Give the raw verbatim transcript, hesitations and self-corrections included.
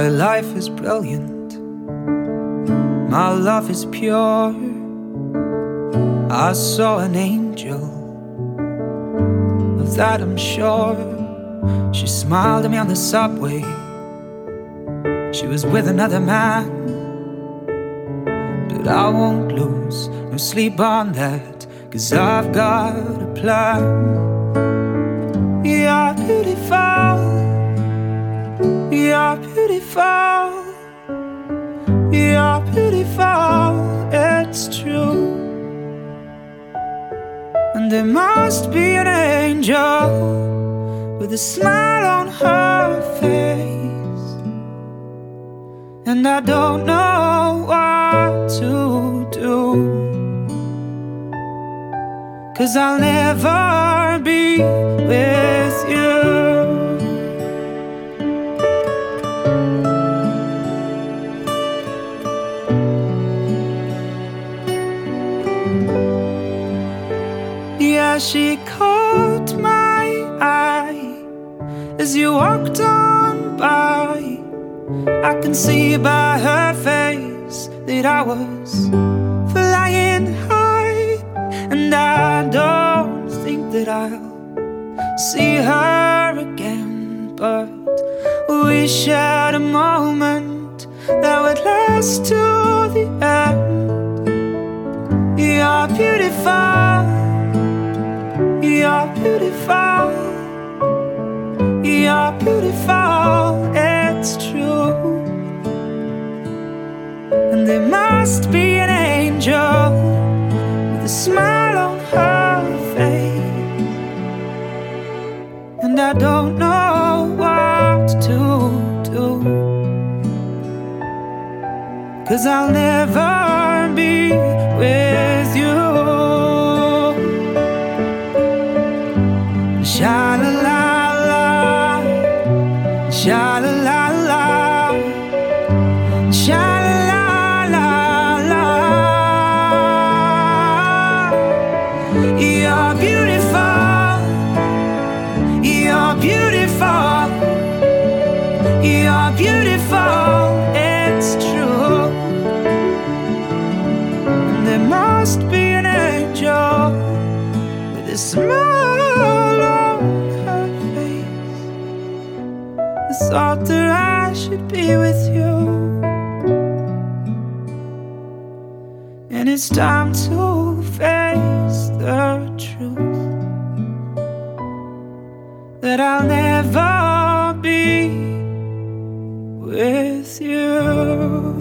My life is brilliant, my love is pure. I saw an angel, of that I'm sure. She smiled at me on the subway. She was with another man, but I won't lose no sleep on that, 'cause I've got a plan. You're beautiful, you're beautiful, you're beautiful, it's true. And there must be an angel with a smile on her face, and I don't know what to do, 'cause I'll never be with you. Yeah, she caught my eye as you walked on by. I can see by her face that I was flying high, and I don't think that I'll see her again, but we shared a moment that would last to the end. You're beautiful, you're beautiful, you're beautiful, it's true. And there must be an angel with a smile on her face, and I don't know what to do, 'cause I'll never be with you. Sha la la la, sha la la la, sha la la la. You're beautiful, you're beautiful, you're beautiful, it's true. And there must be an angel with a smile on her face, the thought that I should be with you. And it's time to face the truth, that I'll never be with you.